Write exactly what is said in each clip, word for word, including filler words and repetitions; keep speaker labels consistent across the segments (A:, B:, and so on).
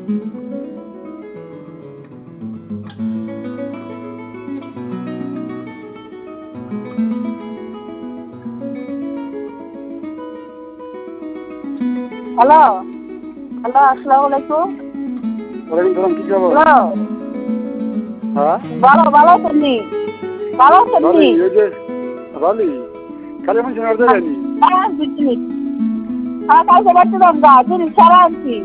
A: Hello hello আসসালামু আলাইকুম।
B: ওয়ালাইকুম সালাম, কি খবর?
A: হ্যালো,
B: হ্যাঁ
A: ভালো ভালো আছেন নি? ভালো আছেন নি?
B: ভালোই, ওই যে ভালোই, কালী মানুষ নড়তে যায়নি।
A: হ্যাঁ বুঝছি। হ্যাঁ কালকে বাড়ছিলাম গা জিনিস ছাড়া আনছি।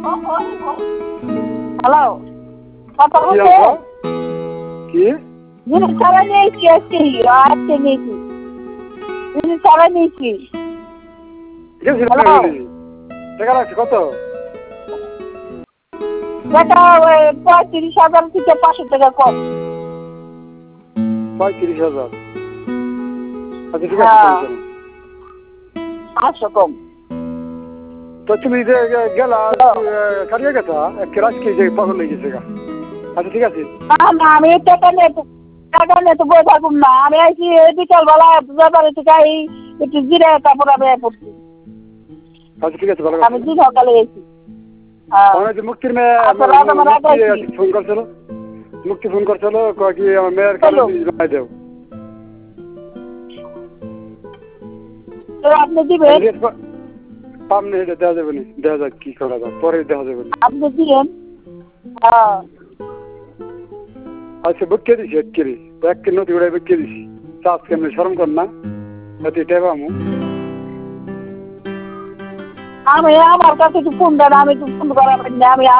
A: হ্যালো, কথা
B: কি
A: বলছে?
B: আনছো? কি
A: জিনিস ছাড়া নিয়েছি আজকে আজকে নিয়েছি। জিনিস ছাড়া নিয়েছি।
B: গেছিল
A: হ্যালো,
B: টাকা লাগছে কত?
A: টাকা ওই পঁয়ত্রিশ হাজার থেকে পাঁচশো টাকা কম।
B: পঁয়ত্রিশ হাজার। আচ্ছা ঠিক আছে,
A: হ্যাঁ
B: সমস্যা নেই।
A: পাঁচশো কম।
B: তো তুমি যে গে- গেলা কারিয়ে গেছা এক রাজকে যে পাগল লেগে গেছে গা। আচ্ছা ঠিক আছে।
A: না না আমি টাকা নিয়ে তো টাকা নিয়ে তো বই থাকুম না। আমি আইছি এই বিকাল বেলা ব্যাপারে থেকে এই একটু জিরে তারপর আমি আই পড়ছি।
B: আচ্ছা ঠিক আছে, ভালো
A: আমি
B: কথা।
A: দিন সকালে গেছি। হ্যাঁ
B: আমার যে মুক্তির মেয়ে
A: আচ্ছা রাত আমার রাত
B: মুক্তি
A: আইছি।
B: ফোন করছিল, মুক্তি ফোন করছিল কয় কি আমার মেয়ের কানে
A: চলো
B: জমা দেও।
A: তো আপনি দিবেন
B: সামনে এটা দেওয়া যাবে না, দেখা যাক কি করা যায়, পরে দেখা যাবে না।
A: আপনি দিবেন। হ্যাঁ
B: আচ্ছা বুকে দিছি এক কেজি, এক কেজি নদী উড়াই বুকে দিছি। চাষ কেমন সরম কর না, এতে টেবামু।
A: আমি আমার কাছে একটু ফোন দেন, আমি একটু ফোন করাবেন না। আমি